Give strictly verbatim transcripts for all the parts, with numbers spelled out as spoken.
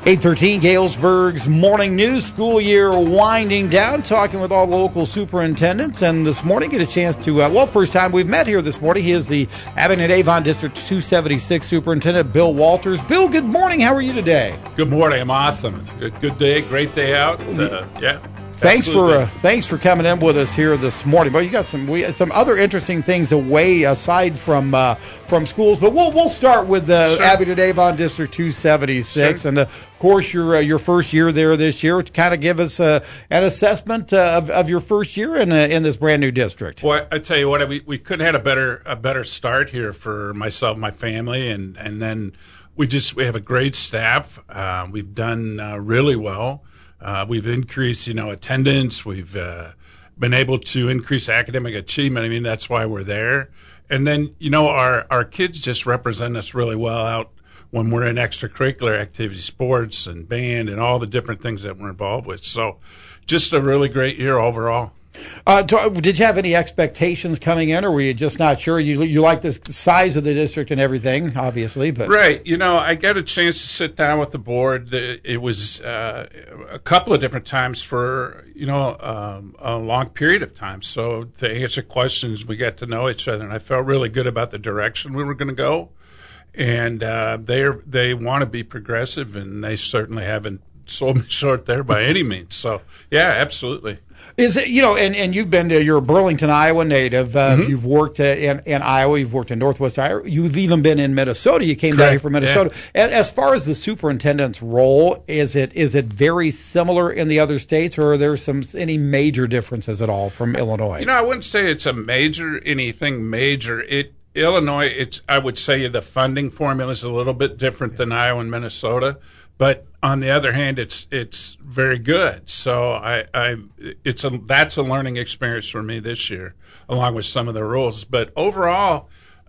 eight thirteen, Galesburg's Morning News. School year winding down, talking with all local superintendents. And this morning, get a chance to, uh, well, first time we've met here this morning. He is the Abingdon-Avon District two seventy-six Superintendent, Bill Walters. Bill, good morning. How are you today? Good morning. I'm awesome. It's a good, good day, great day out. Uh, yeah. Thanks Absolutely. for uh, thanks for coming in with us here this morning. Well, you got some we, some other interesting things away aside from uh, from schools, but we'll we'll start with the Sure. Abingdon-Avon District two seventy-six, Sure. and uh, of course your uh, your first year there this year. To kind of give us uh, an assessment uh, of of your first year in uh, in this brand new district. Boy, I tell you what, we we couldn't have had a better a better start here for myself, my family, and and then we just we have a great staff. Uh, we've done uh, really well. Uh, we've increased, you know, attendance. We've uh, been able to increase academic achievement. I mean, that's why we're there. And then, you know, our, our kids just represent us really well out when we're in extracurricular activities, sports and band and all the different things that we're involved with. So just a really great year overall. Uh, to, did you have any expectations coming in, or were you just not sure? You you like the size of the district and everything, obviously, but right. You know, I got a chance to sit down with the board. It was uh, a couple of different times for you know um, a long period of time. So to answer questions, we got to know each other, and I felt really good about the direction we were going to go. And uh, they they want to be progressive, and they certainly haven't sold me short there by any means. So yeah, absolutely. Is it, you know, and, and you've been to, you're a Burlington, Iowa native. Uh, Mm-hmm. You've worked uh, in, in Iowa. You've worked in Northwest Iowa. You've even been in Minnesota. You came down Correct. here from Minnesota. Yeah. As, as far as the superintendent's role, is it is it very similar in the other states, or are there some any major differences at all from Illinois? You know, I wouldn't say it's a major, anything major. It Illinois, it's I would say the funding formula is a little bit different than Iowa and Minnesota. But on the other hand, it's it's very good. So I, I it's a that's a learning experience for me this year, along with some of the rules. But overall,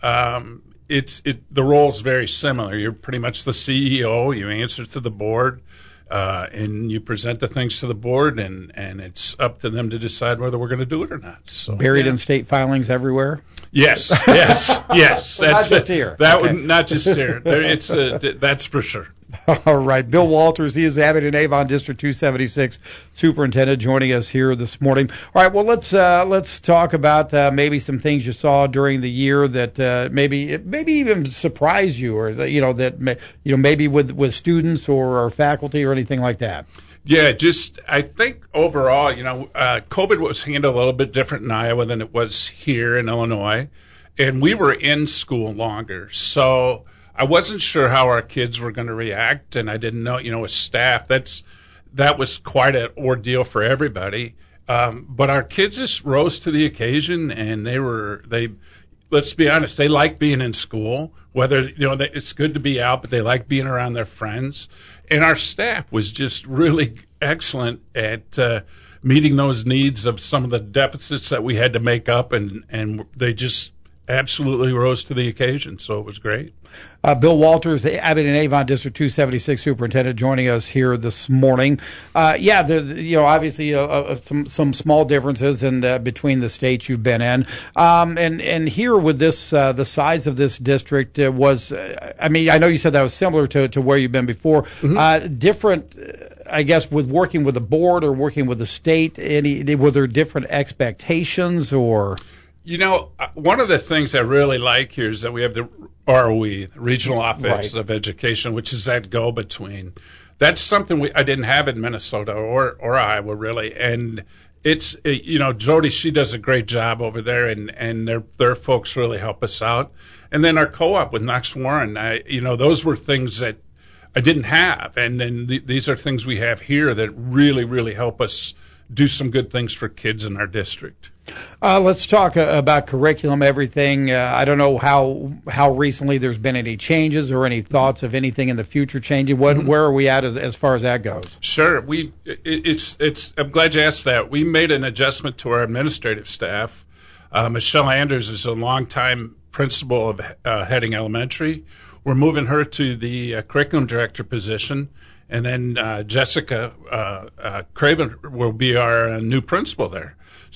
um, it's it the role's very similar. You're pretty much the C E O. You answer to the board, uh, and you present the things to the board, and, and it's up to them to decide whether we're going to do it or not. So Buried yeah. in state filings everywhere? Yes, yes, yes. Well, not That's just it. here. That Okay. would not just here. There, it's uh, that's for sure. All right. Bill Walters, he is the Abingdon-Avon District two seventy-six Superintendent, joining us here this morning. All right, well, let's uh, let's talk about uh, maybe some things you saw during the year that uh, maybe maybe even surprised you, or that, you know that may, you know maybe with with students or, or faculty or anything like that. Yeah, just I think overall, you know, uh, COVID was handled a little bit different in Iowa than it was here in Illinois, and we were in school longer, so I wasn't sure how our kids were going to react, and I didn't know, you know, with staff, that's that was quite an ordeal for everybody. Um, but our kids just rose to the occasion, and they were they. Let's be honest, they like being in school. Whether you know, they, it's good to be out, but they like being around their friends. And our staff was just really excellent at uh, meeting those needs of some of the deficits that we had to make up, and and they just absolutely rose to the occasion. So it was great. Uh, Bill Walters, the Abingdon-Avon District two seventy-six Superintendent, joining us here this morning. Uh, yeah, the, the, you know, obviously uh, uh, some some small differences in uh, between the states you've been in, um, and and here with this uh, the size of this district uh, was, uh, I mean, I know you said that was similar to, to where you've been before. Mm-hmm. Uh, different, uh, I guess, with working with the board or working with the state. Any were there different expectations or? You know, one of the things I really like here is that we have the R O E, the Regional Office right. of Education, which is that go-between. That's something we I didn't have in Minnesota or, or Iowa, really. And it's, you know, Jody, she does a great job over there, and, and their, their folks really help us out. And then our co-op with Knox Warren, I, you know, those were things that I didn't have. And then th- these are things we have here that really, really help us do some good things for kids in our district. Uh, let's talk uh, about curriculum, everything. Uh, I don't know how how recently there's been any changes or any thoughts of anything in the future changing. What mm-hmm. Where are we at as, as far as that goes? Sure, we it, it's it's. I'm glad you asked that. We made an adjustment to our administrative staff. Uh, Michelle Anders is a longtime principal of uh, Heading Elementary. We're moving her to the uh, curriculum director position. And then uh, Jessica uh, uh, Craven will be our uh, new principal there.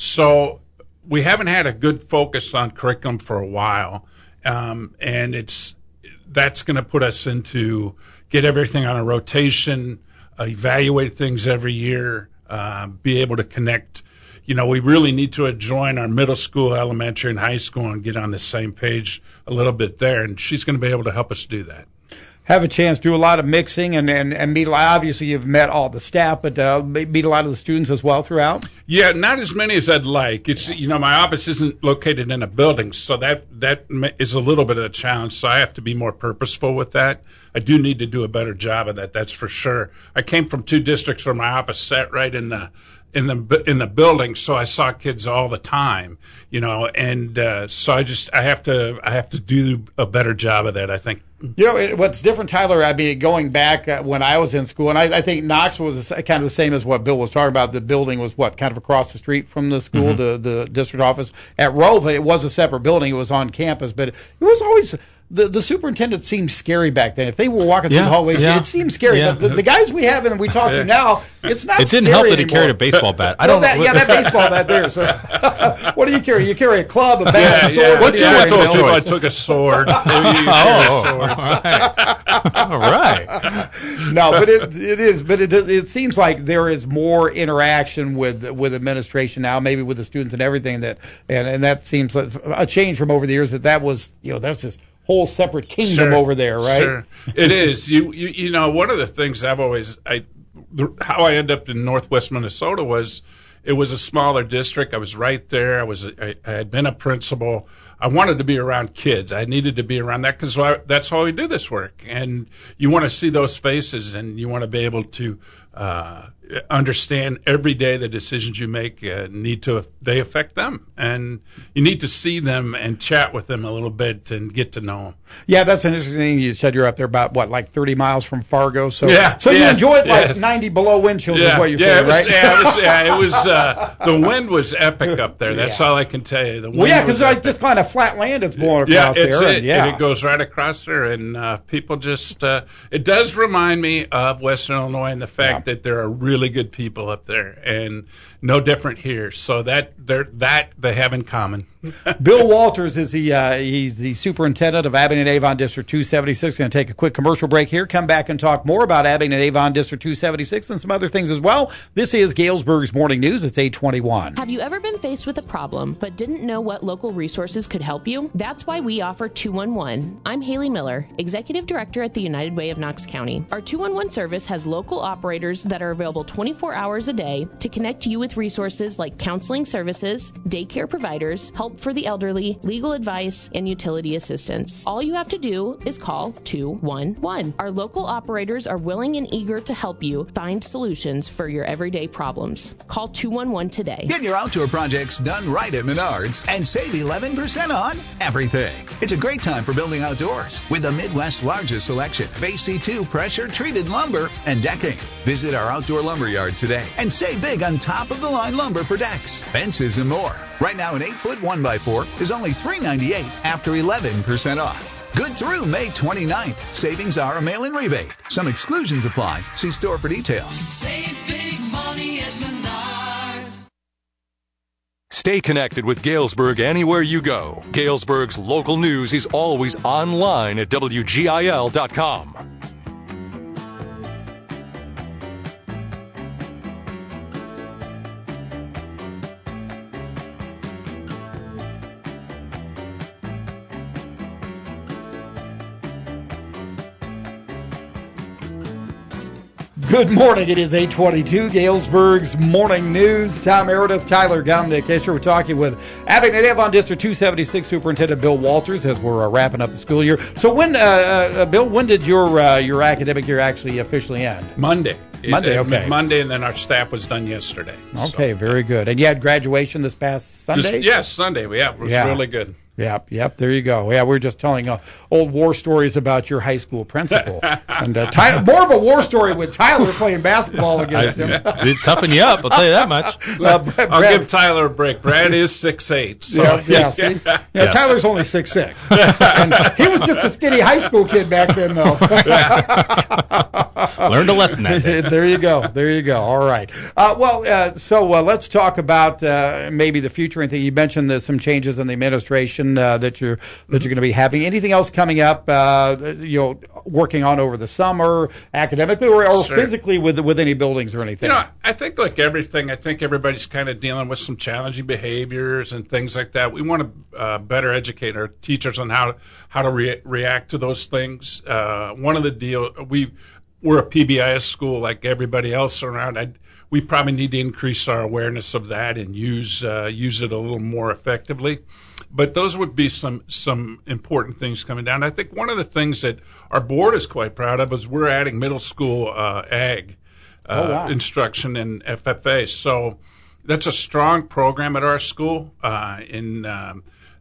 So we haven't had a good focus on curriculum for a while, um, and it's that's going to put us into get everything on a rotation, uh, evaluate things every year, uh, be able to connect. You know, we really need to join our middle school, elementary, and high school and get on the same page a little bit there. And she's going to be able to help us do that. Have a chance to do a lot of mixing and, and, and meet, obviously you've met all the staff, but uh, meet a lot of the students as well throughout? Yeah, not as many as I'd like. It's, you know, my office isn't located in a building, so that, that is a little bit of a challenge, so I have to be more purposeful with that. I do need to do a better job of that, that's for sure. I came from two districts where my office sat right in the in the in the building, so I saw kids all the time, you know, and uh, so I just I have to I have to do a better job of that, I think. You know, it, what's different, Tyler, I mean, going back uh, when I was in school, and I, I think Knox was kind of the same as what Bill was talking about. The building was, what, kind of across the street from the school, mm-hmm. the, the district office. At Rova, it was a separate building. It was on campus, but it was always... The the superintendent seemed scary back then. If they were walking yeah, through the hallway, yeah, it seemed scary. yeah. But the, the guys we have and we talk to now, it's not. It didn't scary help that he anymore. carried a baseball bat. I well, don't. That, know. Yeah, that baseball bat there. So, what do you carry? You carry a club, a bat, yeah, a sword. Yeah. What do you yeah, carry, I told Bill? you I took a sword. Maybe you oh, carry a sword. all right. All right. No, but it it is. But it it seems like there is more interaction with with administration now, maybe with the students and everything. That and and that seems like a change from over the years. That that was you know that's just. Whole separate kingdom sure, over there, right? Sure, it is. You, you, you know, one of the things I've always, I, the, how I ended up in Northwest Minnesota was, it was a smaller district. I was right there. I was, I, I had been a principal. I wanted to be around kids. I needed to be around that because that's how we do this work. And you want to see those faces, and you want to be able to uh, understand every day the decisions you make uh, need to they affect them, and you need to see them and chat with them a little bit and get to know them. Yeah, that's an interesting thing. You said you're up there about what, like thirty miles from Fargo. So, yeah, so yes, you enjoyed like yes. ninety below wind chills, yeah, is what you're yeah, saying, it was, right? Yeah, it was. Yeah, it was uh, the wind was epic up there. That's yeah. all I can tell you. The wind well, yeah, because like like just kind of flat land it's blowing yeah, across it's there. it. And, yeah, and it goes right across there, and uh, people just. Uh, it does remind me of Western Illinois and the fact yeah. that there are really good people up there, and no different here. So that they're that they have in common. Bill Walters is the uh, he's the superintendent of Abington Avon District two seventy-six. Going to take a quick commercial break here. Come back and talk more about Abington Avon District two seventy-six and some other things as well. This is Galesburg's Morning News. It's eight twenty-one. Have you ever been faced with a problem but didn't know what local resources could help you? That's why we offer two one one. I'm Haley Miller, Executive Director at the United Way of Knox County. Our two one one service has local operators that are available twenty-four hours a day to connect you with resources like counseling services, daycare providers, help for the elderly, legal advice, and utility assistance. All you have to do is call two one one. Our local operators are willing and eager to help you find solutions for your everyday problems. Call two one one today. Get your outdoor projects done right at Menards and save eleven percent on everything. It's a great time for building outdoors with the Midwest's largest selection of A C two pressure-treated lumber and decking. Visit our outdoor lumber yard today and save big on top-of-the-line lumber for decks, fences, and more. Right now, an eight-foot one by four is only three ninety-eight after eleven percent off. Good through May twenty-ninth. Savings are a mail-in rebate. Some exclusions apply. See store for details. Save big money at Menards. Stay connected with Galesburg anywhere you go. Galesburg's local news is always online at W G I L dot com. Good morning. It is eight twenty-two, Galesburg's Morning News. Tom Meredith, Tyler Gumnick. Here we're talking with Abington Avon District two seventy-six Superintendent Bill Walters as we're uh, wrapping up the school year. So when, uh, uh, Bill, when did your uh, your academic year actually officially end? Monday. Monday, it, okay. Monday, and then our staff was done yesterday. Okay, so, very good. And you had graduation this past Sunday? Just, yes, Sunday. Yeah, it was yeah. really good. Yep, yep. There you go. Yeah, we were just telling uh, old war stories about your high school principal, and uh, Ty- more of a war story with Tyler playing basketball against him. It'd toughen you up, I'll tell you that much. Uh, Brad, I'll give Tyler a break. Brad is six eight. So. Yeah, yeah, see? yeah Yes. Tyler's only six six. And he was just a skinny high school kid back then, though. Learned a lesson that day. There you go. There you go. All right. Uh, well, uh, so uh, let's talk about uh, maybe the future. And you mentioned there's some changes in the administration uh, that you're that you're going to be having. Anything else coming up? Uh, you know, working on over the summer, academically or, or Sure. physically with with any buildings or anything? You know, I think like everything, I think everybody's kind of dealing with some challenging behaviors and things like that. We want to uh, better educate our teachers on how how to re- react to those things. Uh, one of the deal we we're a P B I S school like everybody else around. I, we probably need to increase our awareness of that and use uh, use it a little more effectively. But those would be some some important things coming down. I think one of the things that our board is quite proud of is we're adding middle school uh, ag uh, Oh, wow. instruction and F F A. So that's a strong program at our school, uh, and um,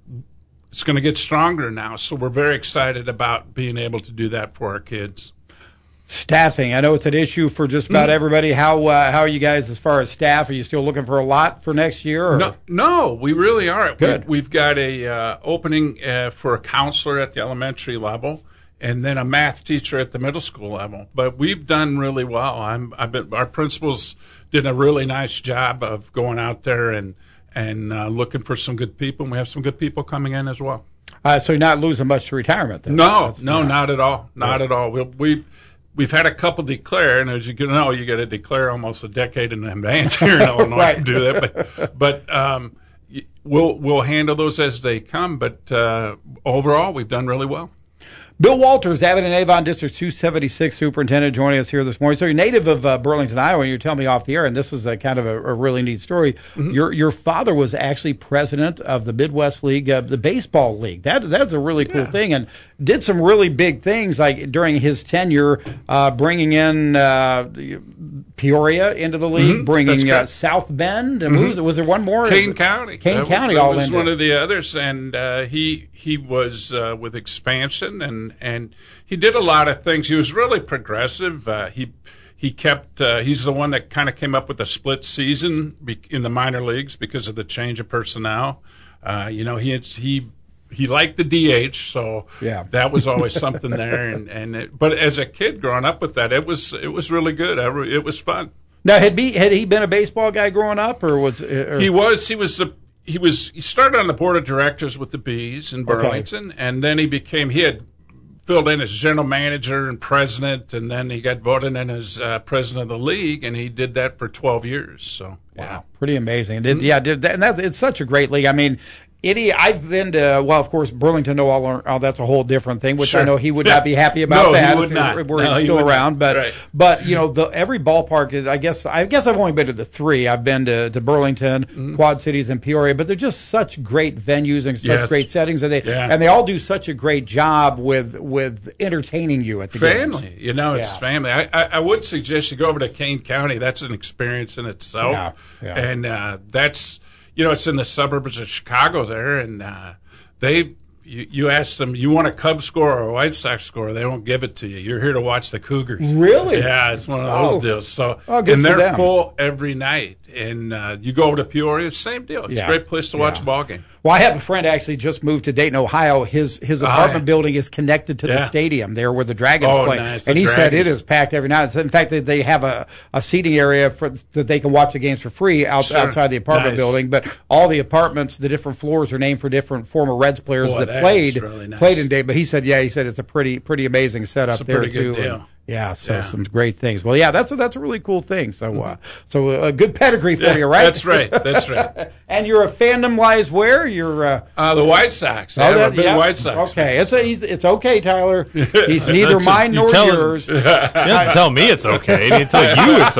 it's going to get stronger now. So we're very excited about being able to do that for our kids. Staffing. I know it's an issue for just about everybody. How uh, how are you guys as far as staff? Are you still looking for a lot for next year? Or? No, no, we really aren't. Good. We, we've got a uh, opening uh, for a counselor at the elementary level, and then a math teacher at the middle school level. But we've done really well. I'm, I've been, our principals did a really nice job of going out there and and uh, looking for some good people. And we have some good people coming in as well. Uh, so you're not losing much to retirement then? No, That's- no, not at all. Not at all. We'll, we we've had a couple declare, and as you can know, you got to declare almost a decade in advance here in Illinois Right. to do that. But but um, y- we'll we'll handle those as they come. But uh, overall, we've done really well. Bill Walters, Abbott and Avon District two seventy-six Superintendent, joining us here this morning. So you're native of uh, Burlington, Iowa, and you're telling me off the air, and this is a kind of a, a really neat story. Mm-hmm. Your your father was actually president of the Midwest League, uh, the baseball league. That that's a really cool Yeah. thing, and did some really big things like during his tenure, uh, bringing in uh, the- Peoria into the league, Mhm. bringing That's uh, correct. South Bend, and who was, it? was there one more? Kane County. Kane That County was, that all was into one it. of the others, and uh, he he was uh, with expansion, and, and he did a lot of things. He was really progressive. Uh, he he kept. Uh, he's the one that kind of came up with a split season be- in the minor leagues because of the change of personnel. Uh, you know, he he. He liked the D H, so Yeah. that was always something there. And, and it, but as a kid growing up with that, it was it was really good. I re- it was fun. Now, had he had he been a baseball guy growing up, or was or, He was. He was the. He was. He started on the board of directors with the Bees in Burlington, and then he became. He had filled in as general manager and president, and then he got voted in as uh, president of the league, and he did that for twelve years. So yeah. Wow, pretty amazing. Did, yeah, did that, and that, it's such a great league. I mean, Any, I've been to, well, of course, Burlington, no, all, oh, that's a whole different thing, which Sure. I know he would not be happy about No, he that would if not. he were No, he still would around. not. But, Right. but you know, the, every ballpark is, I guess, I guess I've only been to the three. I've been to, to Burlington, Mm-hmm. Quad Cities, and Peoria, but they're just such great venues and such Yes. great settings, and they Yeah. and they all do such a great job with with entertaining you at the games. Family, you know, it's Yeah. family. I, I, I would suggest you go over to Kane County. That's an experience in itself. Yeah, yeah. And uh, that's, you know, it's in the suburbs of Chicago there. And uh, they, you, you ask them, you want a Cubs score or a White Sox score? They won't give it to you. You're here to watch the Cougars. Really? Yeah, it's one of those Oh. deals. So, Oh, good and for they're them. full every night. And uh, you go over to Peoria, same deal. It's Yeah. a great place to watch Yeah. a ball game. Well, I have a friend actually just moved to Dayton, Ohio. His his apartment yeah. building is connected to the Yeah. stadium there where the Dragons Oh, play, nice, the and he said it Dragons. is packed every night. In fact, they, they have a, a seating area for that they can watch the games for free out, Sure. outside the apartment Nice. building. But all the apartments, the different floors are named for different former Reds players Boy, that that played is really nice. played in Dayton. But he said, yeah, he said it's a pretty pretty amazing setup It's a there pretty too. good And, deal. yeah, so Yeah. some great things. Well, yeah, that's a, that's a really cool thing. So uh, so a good pedigree for you, right? That's right. That's right. And your fandom lies where? You're uh, Uh, the White Sox. Oh, Yeah, I'm that- a big yeah. White Sox. Okay, it's a, he's, it's okay, Tyler. He's neither That's a- mine you nor tell him- yours. You don't tell me it's okay. You tell you it's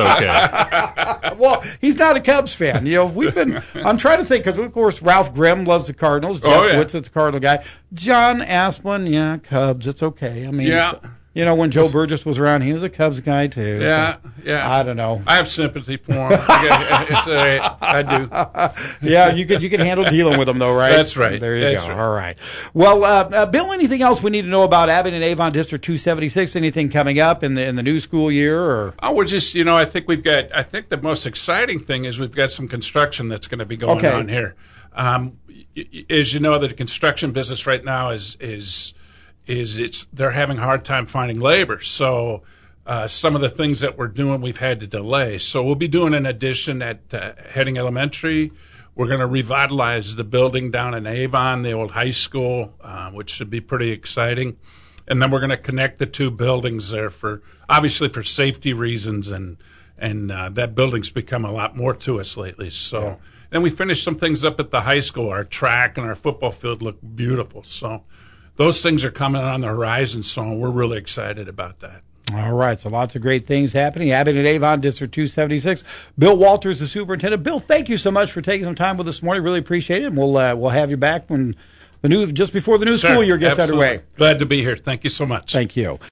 okay. Well, he's not a Cubs fan. You know, we've been. I'm trying to think because of course Ralph Grimm loves the Cardinals. Jeff Oh, yeah. Witz is a Cardinal guy. John Asplin, yeah, Cubs. It's okay. I mean, Yeah. you know, when Joe Burgess was around, he was a Cubs guy too. Yeah, so yeah. I don't know. I have sympathy for him. I, got- it's, uh, I do. Yeah, you can you can handle dealing with them though, right? That's right. There you That's go. right. All right. Well, uh, uh, Bill, anything else we need to know about Abbott and Avon District two seventy-six? Anything coming up in the in the new school year? Or Oh, we're just, you know, I think we've got, I think the most exciting thing is we've got some construction that's going to be going Okay. on here. Um, y- y- as you know, the construction business right now is, is, is it's, they're having a hard time finding labor. So, uh, some of the things that we're doing we've had to delay. So we'll be doing an addition at uh, Heading Elementary. We're going to revitalize the building down in Avon, the old high school, uh, which should be pretty exciting. And then we're going to connect the two buildings there for, obviously for safety reasons, and and uh, that building's become a lot more to us lately. So, yeah. Then we finished some things up at the high school. Our track and our football field look beautiful. So those things are coming on the horizon, so we're really excited about that. All right, so lots of great things happening. Abbott and Avon, District two seventy-six. Bill Walters, the superintendent. Bill, thank you so much for taking some time with us this morning. Really appreciate it, and we'll uh, we'll have you back when the new just before the new Sure, school year gets absolutely. underway. Glad to be here. Thank you so much. Thank you.